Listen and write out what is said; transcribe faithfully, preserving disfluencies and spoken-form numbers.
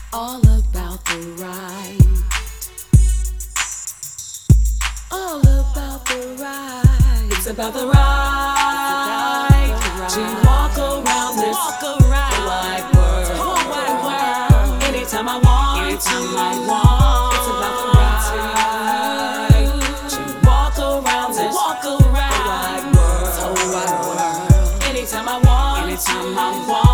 all about the ride, all about the ride. It's about the ride, to walk around this wide world, wide world. Anytime I want, anytime I want. It's about the ride, to walk around this wide world, wide world. Anytime I want, anytime I want.